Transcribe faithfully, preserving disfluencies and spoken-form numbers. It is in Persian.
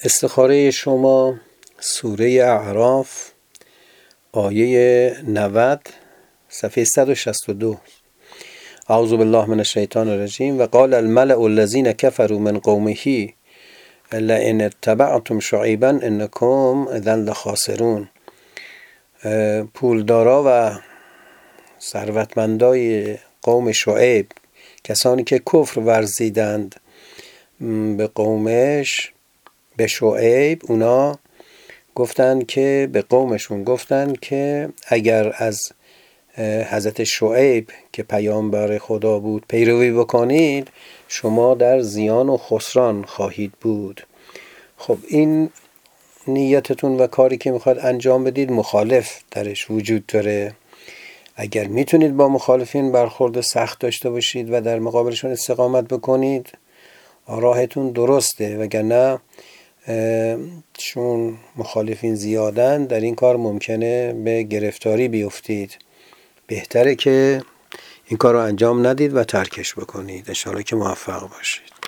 استخاره شما سوره اعراف آیه نود صفحه صد و شصت و دو. اعوذ بالله من الشیطان الرجیم. و قال الملأ الذین کفروا من قومه لئن اتبعتم شعیبا انکم اذا لخاسرون. پولدارا و ثروتمندای قوم شعیب، کسانی که کفر ورزیدند به قومش، به شعیب، اونا گفتن که به قومشون گفتن که اگر از حضرت شعیب که پیامبر خدا بود پیروی بکنید شما در زیان و خسران خواهید بود. خب این نیتتون و کاری که میخواد انجام بدید مخالف درش وجود داره. اگر میتونید با مخالفین برخورد سخت داشته باشید و در مقابلشون استقامت بکنید راهتون درسته، وگرنه چون مخالفین زیادن در این کار ممکنه به گرفتاری بیفتید. بهتره که این کار رو انجام ندید و ترکش بکنید. ان شاءالله که موفق باشید.